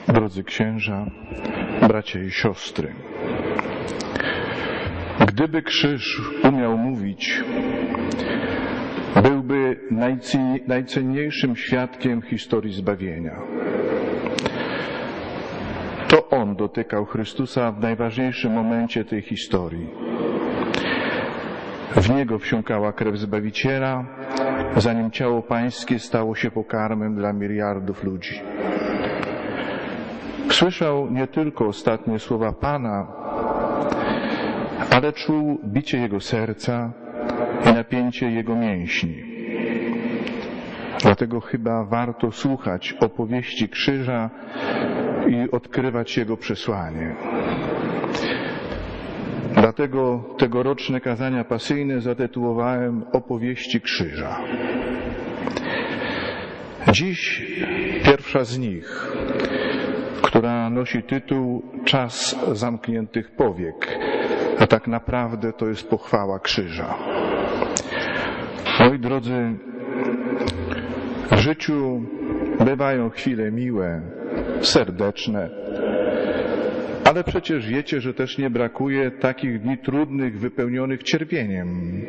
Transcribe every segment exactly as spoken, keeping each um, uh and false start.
Drodzy księża, bracia i siostry, gdyby krzyż umiał mówić, byłby najcenniejszym świadkiem historii zbawienia. To on dotykał Chrystusa w najważniejszym momencie tej historii. W niego wsiąkała krew Zbawiciela, zanim ciało pańskie stało się pokarmem dla miliardów ludzi. Słyszał nie tylko ostatnie słowa Pana, ale czuł bicie Jego serca i napięcie Jego mięśni. Dlatego chyba warto słuchać opowieści krzyża i odkrywać Jego przesłanie. Dlatego tegoroczne kazania pasyjne zatytułowałem Opowieści krzyża. Dziś pierwsza z nich, która nosi tytuł Czas zamkniętych powiek, a tak naprawdę to jest pochwała krzyża. Moi drodzy, w życiu bywają chwile miłe, serdeczne, ale przecież wiecie, że też nie brakuje takich dni trudnych, wypełnionych cierpieniem.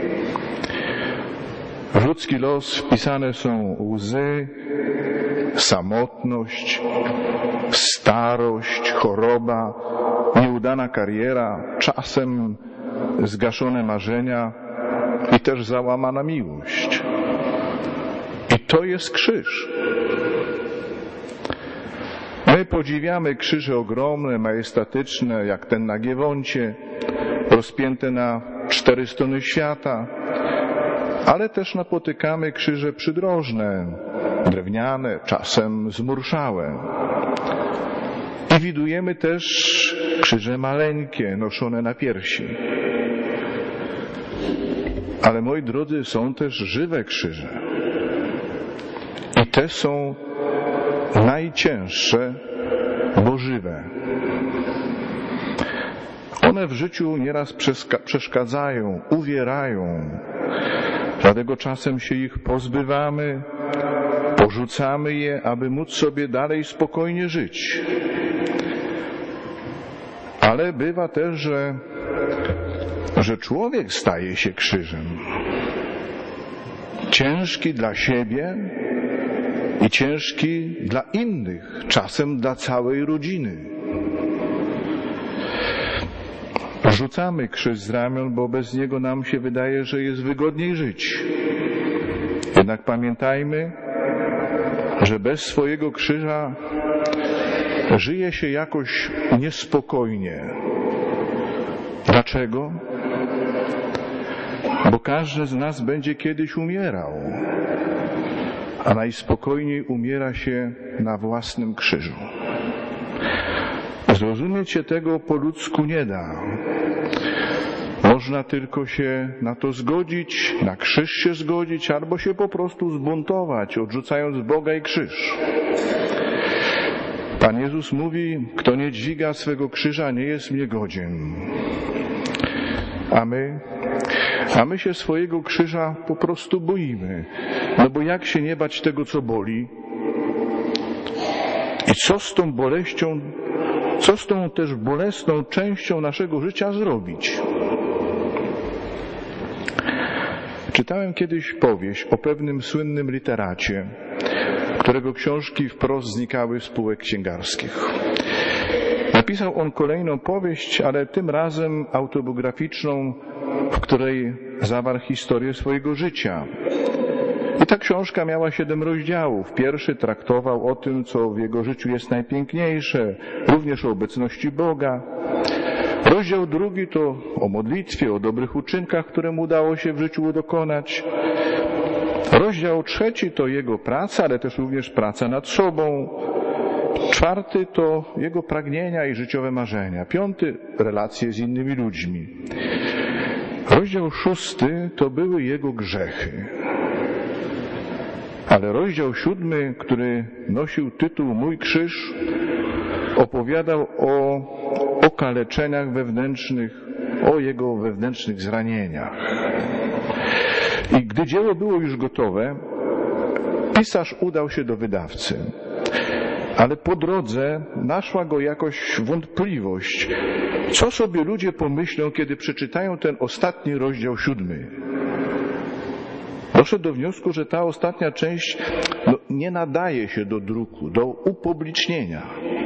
W ludzki los wpisane są łzy, samotność, starość, choroba, nieudana kariera, czasem zgaszone marzenia i też załamana miłość. I to jest krzyż. My podziwiamy krzyże ogromne, majestatyczne, jak ten na Giewoncie, rozpięte na cztery strony świata, ale też napotykamy krzyże przydrożne, drewniane, czasem zmurszałe. I widujemy też krzyże maleńkie, noszone na piersi. Ale moi drodzy, są też żywe krzyże. I te są najcięższe, bo żywe. One w życiu nieraz przeszkadzają, uwierają. Dlatego czasem się ich pozbywamy, porzucamy je, aby móc sobie dalej spokojnie żyć. Ale bywa też, że, że człowiek staje się krzyżem. Ciężki dla siebie i ciężki dla innych, czasem dla całej rodziny. Rzucamy krzyż z ramion, bo bez niego nam się wydaje, że jest wygodniej żyć. Jednak pamiętajmy, że bez swojego krzyża żyje się jakoś niespokojnie. Dlaczego? Bo każdy z nas będzie kiedyś umierał, a najspokojniej umiera się na własnym krzyżu. Zrozumieć się tego po ludzku nie da. Można tylko się na to zgodzić, na krzyż się zgodzić, albo się po prostu zbuntować, odrzucając Boga i krzyż. Pan Jezus mówi, kto nie dźwiga swego krzyża, nie jest mnie godzien. A my? A my się swojego krzyża po prostu boimy. No bo jak się nie bać tego, co boli? I co z tą boleścią, co z tą też bolesną częścią naszego życia zrobić? Czytałem kiedyś powieść o pewnym słynnym literacie, którego książki wprost znikały z półek księgarskich. Napisał on kolejną powieść, ale tym razem autobiograficzną, w której zawarł historię swojego życia. I ta książka miała siedem rozdziałów. Pierwszy traktował o tym, co w jego życiu jest najpiękniejsze, również o obecności Boga. Rozdział drugi to o modlitwie, o dobrych uczynkach, które mu udało się w życiu dokonać. Rozdział trzeci to jego praca, ale też również praca nad sobą. Czwarty to jego pragnienia i życiowe marzenia. Piąty relacje z innymi ludźmi. Rozdział szósty to były jego grzechy. Ale rozdział siódmy, który nosił tytuł Mój krzyż, opowiadał o okaleczeniach wewnętrznych, o jego wewnętrznych zranieniach. I gdy dzieło było już gotowe, pisarz udał się do wydawcy. ale po drodze naszła go jakoś wątpliwość. Co sobie ludzie pomyślą, kiedy przeczytają ten ostatni rozdział siódmy? Doszedł do wniosku, że ta ostatnia część no, nie nadaje się do druku, do upublicznienia.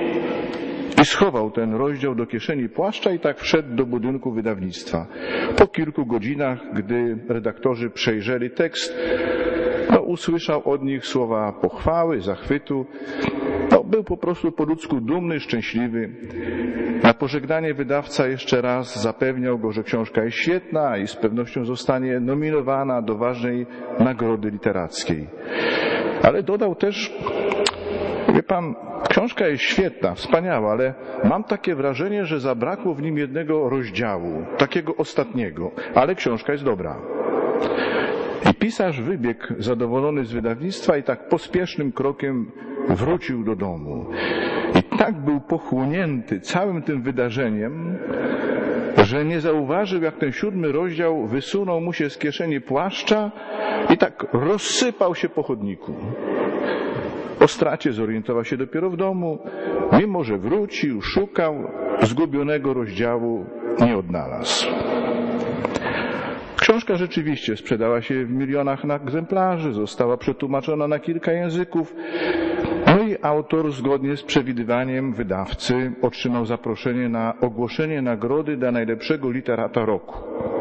I schował ten rozdział do kieszeni płaszcza i tak wszedł do budynku wydawnictwa. Po kilku godzinach, gdy redaktorzy przejrzeli tekst, no, usłyszał od nich słowa pochwały, zachwytu. No, był po prostu po ludzku dumny, szczęśliwy. Na pożegnanie wydawca jeszcze raz zapewniał go, że książka jest świetna i z pewnością zostanie nominowana do ważnej nagrody literackiej. Ale dodał też, wie pan, książka jest świetna, wspaniała, ale mam takie wrażenie, że zabrakło w nim jednego rozdziału, takiego ostatniego, ale książka jest dobra. I pisarz wybiegł zadowolony z wydawnictwa i tak pospiesznym krokiem wrócił do domu. I tak był pochłonięty całym tym wydarzeniem, że nie zauważył, jak ten siódmy rozdział wysunął mu się z kieszeni płaszcza i tak rozsypał się po chodniku. O stracie zorientował się dopiero w domu, mimo że wrócił, szukał, zgubionego rozdziału nie odnalazł. Książka rzeczywiście sprzedała się w milionach egzemplarzy, została przetłumaczona na kilka języków, no i autor zgodnie z przewidywaniem wydawcy otrzymał zaproszenie na ogłoszenie nagrody dla najlepszego literata roku.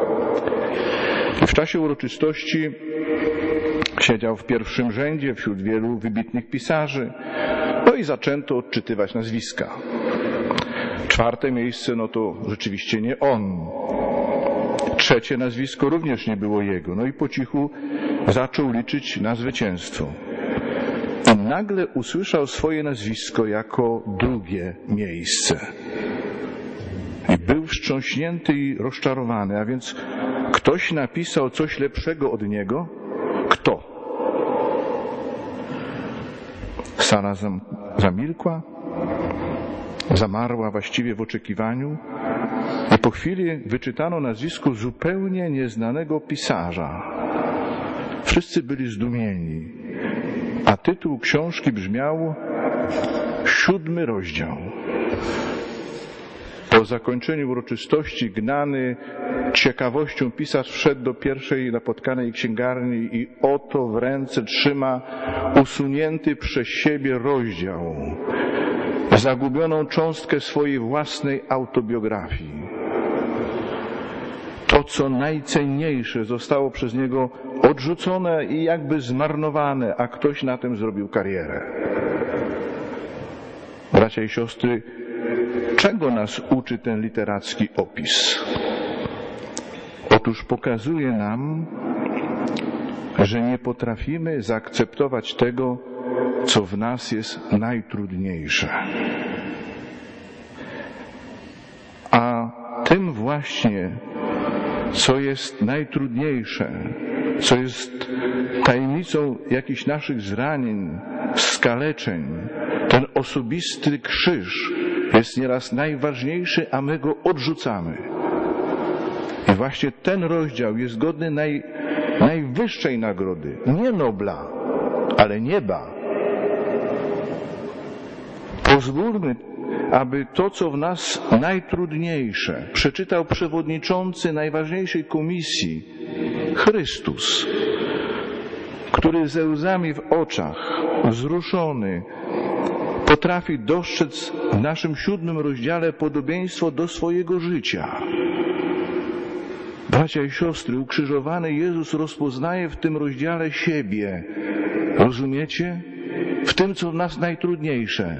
I w czasie uroczystości siedział w pierwszym rzędzie wśród wielu wybitnych pisarzy, no i zaczęto odczytywać nazwiska. Czwarte miejsce, no to rzeczywiście nie on. Trzecie nazwisko również nie było jego. No i po cichu zaczął liczyć na zwycięstwo. I nagle usłyszał swoje nazwisko jako drugie miejsce. I był wstrząśnięty i rozczarowany. A więc ktoś napisał coś lepszego od niego? Kto? Sala zamilkła, zamarła właściwie w oczekiwaniu i po chwili wyczytano nazwisko zupełnie nieznanego pisarza. Wszyscy byli zdumieni, a tytuł książki brzmiał Siódmy rozdział. Po zakończeniu uroczystości, gnany ciekawością, pisarz wszedł do pierwszej napotkanej księgarni i oto w ręce trzyma usunięty przez siebie rozdział, zagubioną cząstkę swojej własnej autobiografii. To, co najcenniejsze, zostało przez niego odrzucone i jakby zmarnowane, a ktoś na tym zrobił karierę. Bracia i siostry, czego nas uczy ten literacki opis? Otóż pokazuje nam, że nie potrafimy zaakceptować tego, co w nas jest najtrudniejsze. A tym właśnie, co jest najtrudniejsze, co jest tajemnicą jakichś naszych zranień, skaleczeń, ten osobisty krzyż jest nieraz najważniejszy, a my go odrzucamy. I właśnie ten rozdział jest godny naj, najwyższej nagrody, nie Nobla, ale nieba. Pozwólmy, aby to, co w nas najtrudniejsze, przeczytał przewodniczący najważniejszej komisji, Chrystus, który ze łzami w oczach, wzruszony, potrafi dostrzec w naszym siódmym rozdziale podobieństwo do swojego życia. Bracia i siostry, ukrzyżowany Jezus rozpoznaje w tym rozdziale siebie. Rozumiecie? W tym, co w nas najtrudniejsze.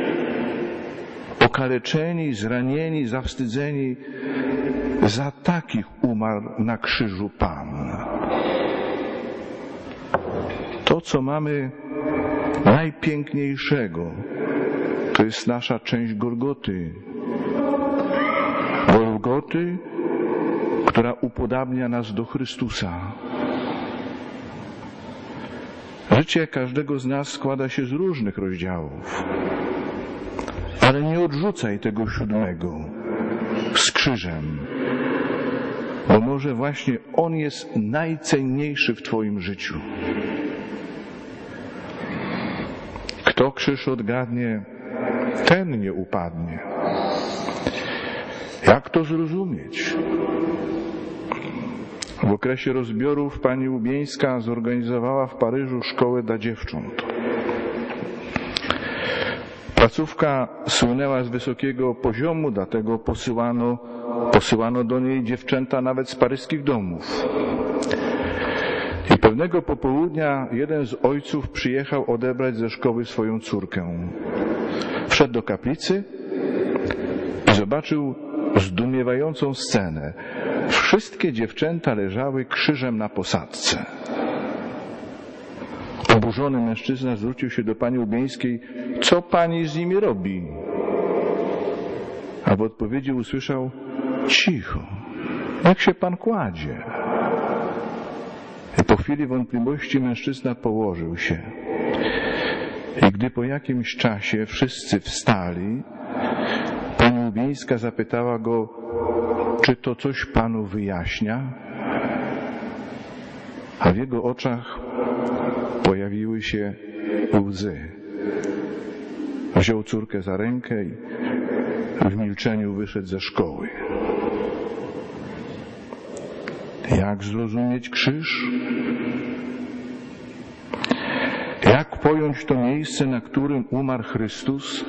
Okaleczeni, zranieni, zawstydzeni, za takich umarł na krzyżu Pan. To, co mamy najpiękniejszego, to jest nasza część Golgoty. Golgoty, która upodabnia nas do Chrystusa. Życie każdego z nas składa się z różnych rozdziałów. Ale nie odrzucaj tego siódmego z krzyżem, bo może właśnie on jest najcenniejszy w twoim życiu. Kto krzyż odgadnie, ten nie upadnie. Jak to zrozumieć? W okresie rozbiorów pani Łubieńska zorganizowała w Paryżu szkołę dla dziewcząt. Placówka słynęła z wysokiego poziomu, dlatego posyłano, posyłano do niej dziewczęta nawet z paryskich domów. I pewnego popołudnia jeden z ojców przyjechał odebrać ze szkoły swoją córkę. Wszedł do kaplicy i zobaczył zdumiewającą scenę. Wszystkie dziewczęta leżały krzyżem na posadzce. Oburzony mężczyzna zwrócił się do pani Łubieńskiej: co pani z nimi robi? A w odpowiedzi usłyszał: cicho, jak się pan kładzie? I po chwili wątpliwości mężczyzna położył się. I gdy po jakimś czasie wszyscy wstali, pani Łubieńska zapytała go: czy to coś panu wyjaśnia? A w jego oczach pojawiły się łzy. Wziął córkę za rękę i w milczeniu wyszedł ze szkoły. Jak zrozumieć krzyż? Jak pojąć to miejsce, na którym umarł Chrystus?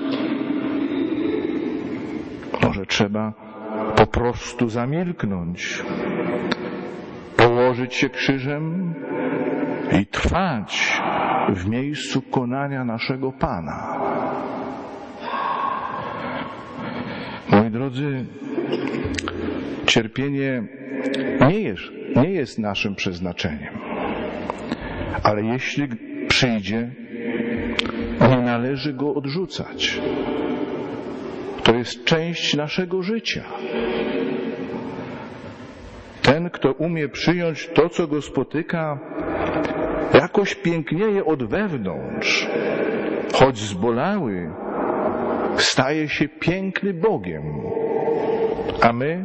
Może trzeba po prostu zamilknąć, położyć się krzyżem i trwać w miejscu konania naszego Pana. Moi drodzy, cierpienie nie jest, nie jest naszym przeznaczeniem, ale jeśli przyjdzie, nie należy go odrzucać. To jest część naszego życia. Ten, kto umie przyjąć to, co go spotyka, jakoś pięknieje od wewnątrz. Choć zbolały, staje się piękny Bogiem. A my,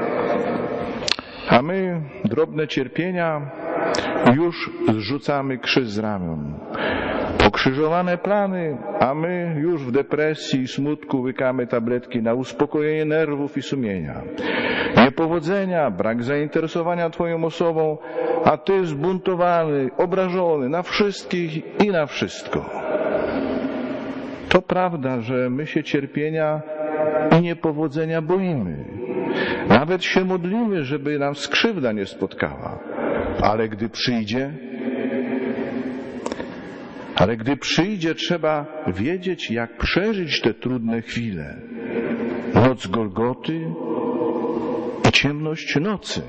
a my, drobne cierpienia, już zrzucamy krzyż z ramion. Pokrzyżowane plany, a my już w depresji i smutku łykamy tabletki na uspokojenie nerwów i sumienia. Niepowodzenia, brak zainteresowania Twoją osobą, a Ty zbuntowany, obrażony na wszystkich i na wszystko. To prawda, że my się cierpienia i niepowodzenia boimy. Nawet się modlimy, żeby nam skrzywda nie spotkała. Ale gdy przyjdzie, ale gdy przyjdzie, trzeba wiedzieć, jak przeżyć te trudne chwile. Noc Golgoty i ciemność nocy.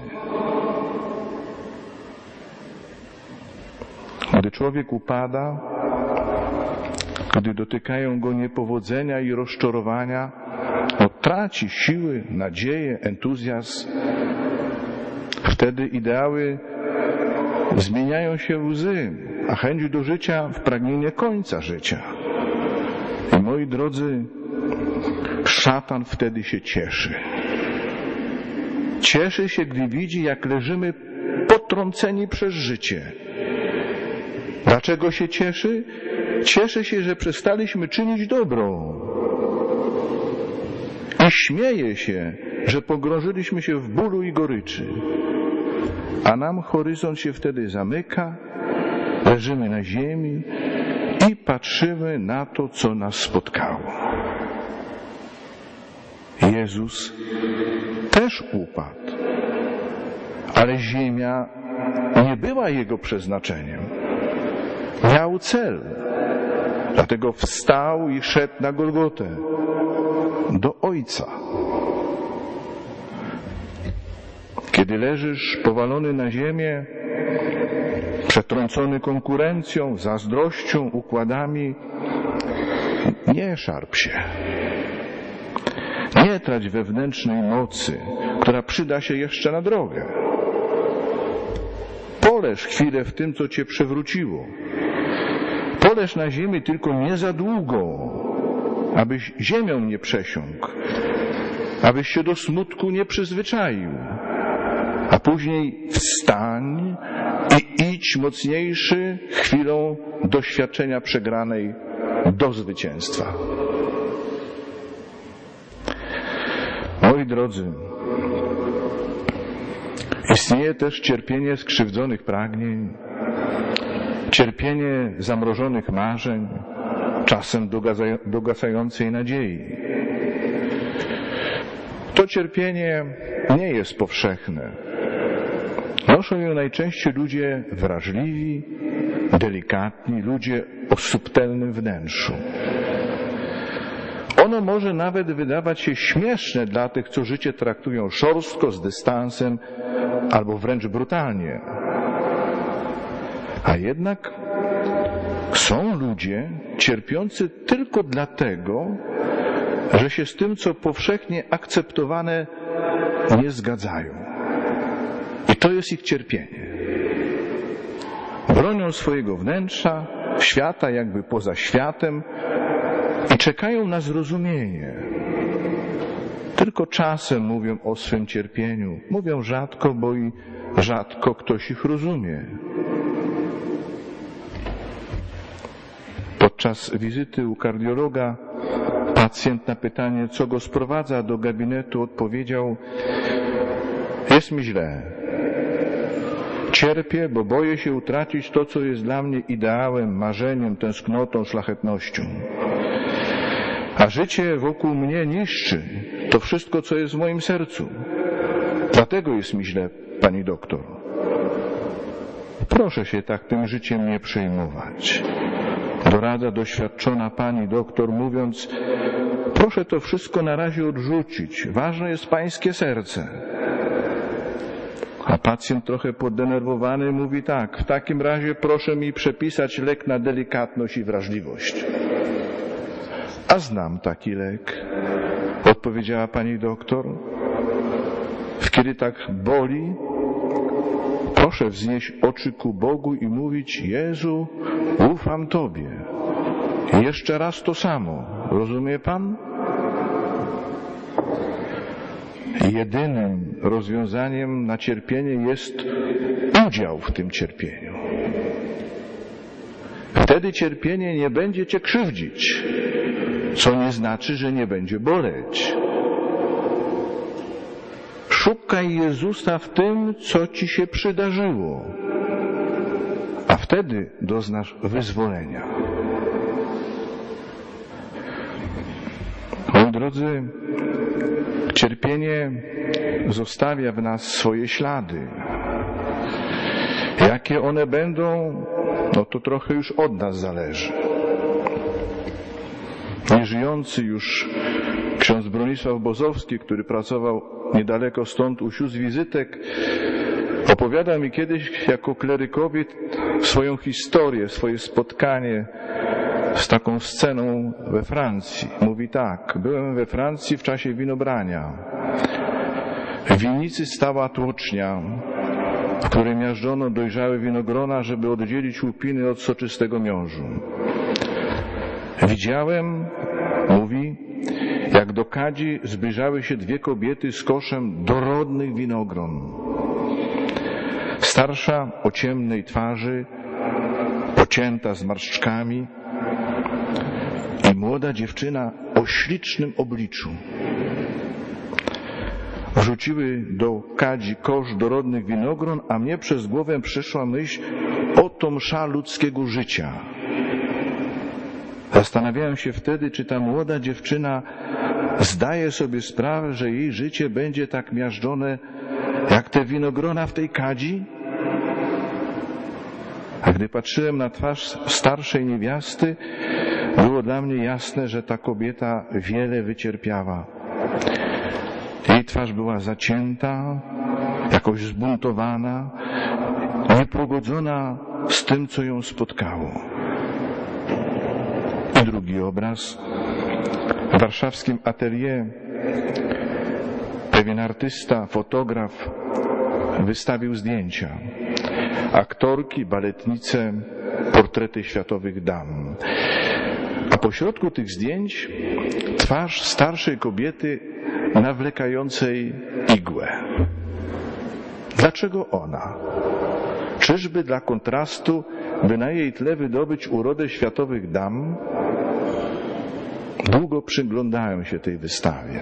Gdy człowiek upada, gdy dotykają go niepowodzenia i rozczarowania, no, traci siły, nadzieję, entuzjazm. Wtedy ideały zmieniają się w łzy, a chęć do życia w pragnienie końca życia. I moi drodzy, szatan wtedy się cieszy. Cieszy się, gdy widzi, jak leżymy potrąceni przez życie. Dlaczego się cieszy? Cieszy się, że przestaliśmy czynić dobro. I śmieje się, że pogrążyliśmy się w bólu i goryczy. A nam horyzont się wtedy zamyka, leżymy na ziemi i patrzymy na to, co nas spotkało. Jezus też upadł, ale ziemia nie była Jego przeznaczeniem. Miał cel, dlatego wstał i szedł na Golgotę, do Ojca. Kiedy leżysz powalony na ziemię, przetrącony konkurencją, zazdrością, układami, nie szarp się. Nie trać wewnętrznej mocy, która przyda się jeszcze na drogę. Poleż chwilę w tym, co cię przewróciło. Poleż na ziemi, tylko nie za długo, abyś ziemią nie przesiąkł, abyś się do smutku nie przyzwyczaił. A później wstań i idź mocniejszy chwilą doświadczenia przegranej do zwycięstwa. Moi drodzy, istnieje też cierpienie skrzywdzonych pragnień, cierpienie zamrożonych marzeń, czasem dogasającej nadziei. To cierpienie nie jest powszechne. Noszą je najczęściej ludzie wrażliwi, delikatni, ludzie o subtelnym wnętrzu. Ono może nawet wydawać się śmieszne dla tych, co życie traktują szorstko, z dystansem albo wręcz brutalnie. A jednak są ludzie cierpiący tylko dlatego, że się z tym, co powszechnie akceptowane, nie zgadzają. I to jest ich cierpienie. Bronią swojego wnętrza, świata jakby poza światem i czekają na zrozumienie. Tylko czasem mówią o swym cierpieniu. Mówią rzadko, bo i rzadko ktoś ich rozumie. Podczas wizyty u kardiologa pacjent na pytanie, co go sprowadza do gabinetu, odpowiedział: jest mi źle. Cierpię, bo boję się utracić to, co jest dla mnie ideałem, marzeniem, tęsknotą, szlachetnością. A życie wokół mnie niszczy to wszystko, co jest w moim sercu. Dlatego jest mi źle, pani doktor. Proszę się tak tym życiem nie przejmować. Doradza doświadczona pani doktor, mówiąc: proszę to wszystko na razie odrzucić. Ważne jest pańskie serce. A pacjent trochę podenerwowany mówi tak: w takim razie proszę mi przepisać lek na delikatność i wrażliwość. A znam taki lek, odpowiedziała pani doktor. Kiedy tak boli, proszę wznieść oczy ku Bogu i mówić: Jezu, ufam Tobie. I jeszcze raz to samo. Rozumie Pan? Jedynym rozwiązaniem na cierpienie jest udział w tym cierpieniu. Wtedy cierpienie nie będzie Cię krzywdzić, co nie znaczy, że nie będzie boleć. Szukaj Jezusa w tym, co Ci się przydarzyło, a wtedy doznasz wyzwolenia. Moi drodzy, cierpienie zostawia w nas swoje ślady. Jakie one będą, no to trochę już od nas zależy. Nieżyjący już ksiądz Bronisław Bozowski, który pracował niedaleko stąd u sióstr wizytek, opowiadał mi kiedyś jako klerykowi swoją historię, swoje spotkanie z taką sceną we Francji. Mówi tak: byłem we Francji w czasie winobrania. W winnicy stała tłocznia, w której miażdżono dojrzałe winogrona, żeby oddzielić łupiny od soczystego miążu. Widziałem, mówi, jak do kadzi zbliżały się dwie kobiety z koszem dorodnych winogron. Starsza o ciemnej twarzy, pocięta zmarszczkami, i młoda dziewczyna o ślicznym obliczu. Wrzuciły do kadzi kosz dorodnych winogron, a mnie przez głowę przyszła myśl: oto msza ludzkiego życia. Zastanawiałem się wtedy, czy ta młoda dziewczyna zdaje sobie sprawę, że jej życie będzie tak miażdżone jak te winogrona w tej kadzi? A gdy patrzyłem na twarz starszej niewiasty, było dla mnie jasne, że ta kobieta wiele wycierpiała. Jej twarz była zacięta, jakoś zbuntowana, niepogodzona z tym, co ją spotkało. I drugi obraz. W warszawskim atelier pewien artysta, fotograf wystawił zdjęcia. Aktorki, baletnice, portrety światowych dam. A pośrodku tych zdjęć twarz starszej kobiety nawlekającej igłę. Dlaczego ona? Czyżby dla kontrastu, by na jej tle wydobyć urodę światowych dam? Długo przyglądałem się tej wystawie.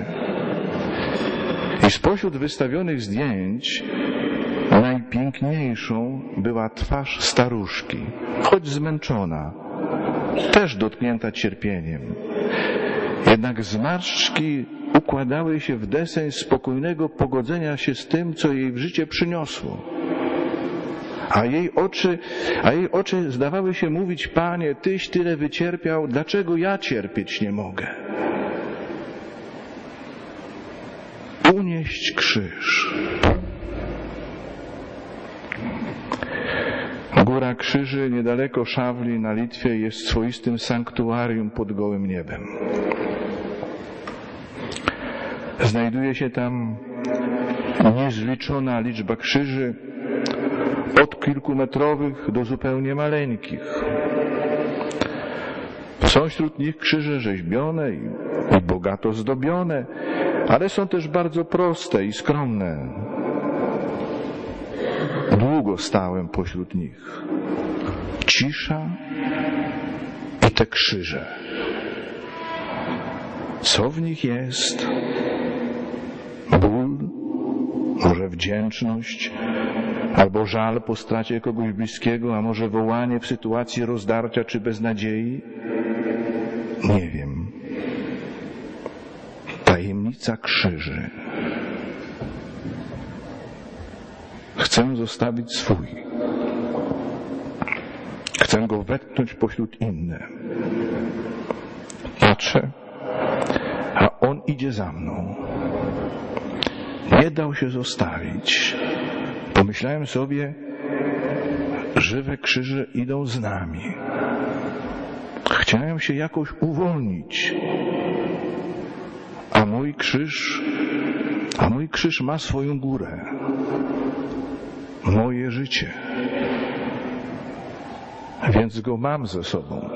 I spośród wystawionych zdjęć najpiękniejszą była twarz staruszki, choć zmęczona, też dotknięta cierpieniem. Jednak zmarszczki układały się w deseń spokojnego pogodzenia się z tym, co jej w życie przyniosło. A jej oczy, a jej oczy zdawały się mówić: Panie, Tyś tyle wycierpiał, dlaczego ja cierpieć nie mogę? Unieść krzyż. Góra Krzyży niedaleko Szawli na Litwie jest swoistym sanktuarium pod gołym niebem. Znajduje się tam niezliczona liczba krzyży, od kilkumetrowych do zupełnie maleńkich. Są wśród nich krzyże rzeźbione i, i bogato zdobione, ale są też bardzo proste i skromne. Długo stałem pośród nich. Cisza i te krzyże. Co w nich jest? Ból, może wdzięczność, albo żal po stracie kogoś bliskiego, a może wołanie w sytuacji rozdarcia czy beznadziei? Nie wiem. Tajemnica krzyży. Chcę zostawić swój. Chcę go wetknąć pośród innych. Patrzę, a on idzie za mną. Nie dał się zostawić. Pomyślałem sobie, żywe krzyże idą z nami. Chciałem się jakoś uwolnić. A mój krzyż, a mój krzyż ma swoją górę. Moje życie. Więc go mam ze sobą.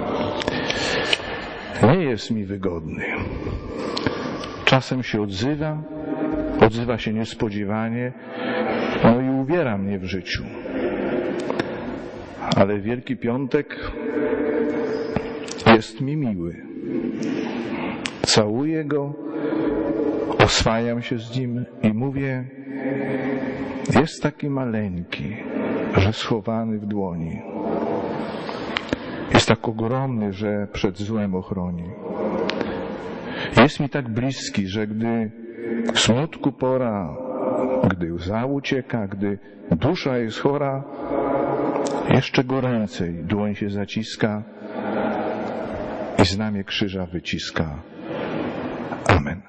Nie jest mi wygodny. Czasem się odzywa, odzywa się niespodziewanie, no i uwiera mnie w życiu. Ale Wielki Piątek jest mi miły. Całuję go, oswajam się z nim i mówię: jest taki maleńki, że schowany w dłoni. Jest tak ogromny, że przed złem ochroni. Jest mi tak bliski, że gdy w smutku pora, gdy łza ucieka, gdy dusza jest chora, jeszcze goręcej dłoń się zaciska i znamię krzyża wyciska.